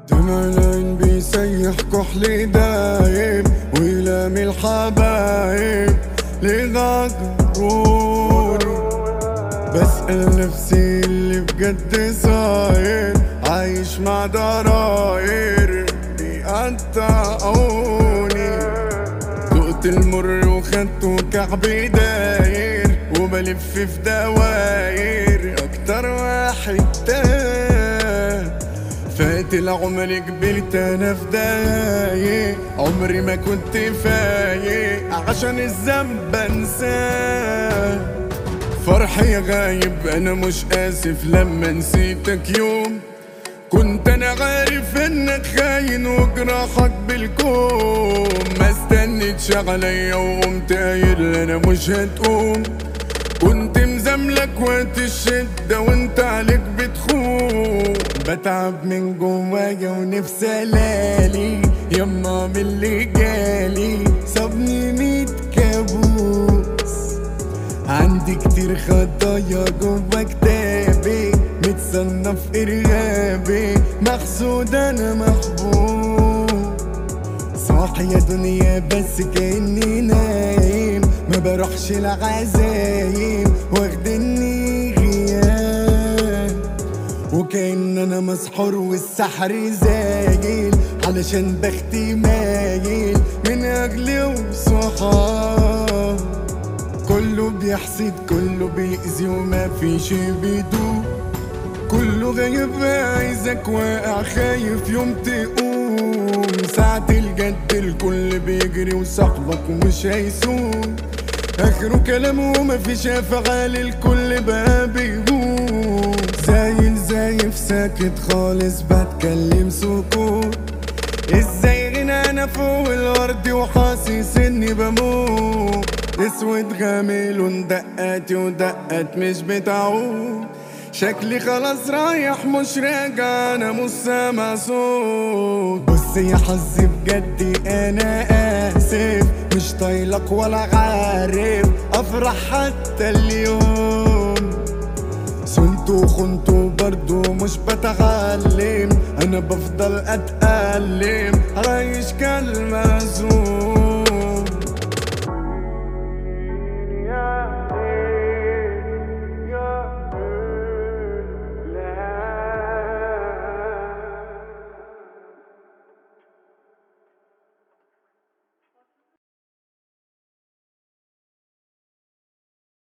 دمع العين بيسيح كحلي دايم ويلامي الحبايب ليه غدروني. بسأل نفسي اللي بجد صاير، عايش مع ضراير بيقطعوني. دقت المر وخدته كعبي داير وبلف في دواير اكتر واحد تاه. فات العمر كبرت انا في دقايق، عمري ما كنت فايق عشان الذنب انساه. فرحي غايب انا مش اسف لما نسيتك يوم، كنت انا عارف انك خاين وجراحك بالكوم. ما استنيتش عليا وقمت قايل انا مش هتقوم، كنت مزاملك وقت الشدة وانت عليك بتخون. بتعب من جوايا ونفسي الالي يما من اللي جالي صابني 100 كابوس. عندي كتير خطايا جوا كتابي، متصنف ارهابي محسود انا محبوب. صاحي يا دنيا بس كأني نايم، ما بروحش العزايم واخدني غياب. وكأن انا مسحور والسحر زايل، علشان بختي مايل من اجلي وصحاب. كله بيحسد كله بيأذي وما فيش بيدوب، كله غايب عايزك واقع خايف يوم تقوم. ساعة الجد الكل بيجري وصاحبك مش هيسوق، اخره كلام ومفيش افعال الكل بقى بيقول. زايل زايف ساكت خالص بتكلم سكوت، ازاي غنى انا فوق الارض وحاسس اني بموت. اسود غامل ودقاتي ودقات مش بتعود، شكلي خلاص رايح مش راجع انا مش سامع صوت. بص يا حظي بجد انا اسف، مش طايلك ولا عارف افرح حتى اليوم. صنت وخنت برضو مش بتعلم، انا بفضل اتألم عايش كالمعزوم.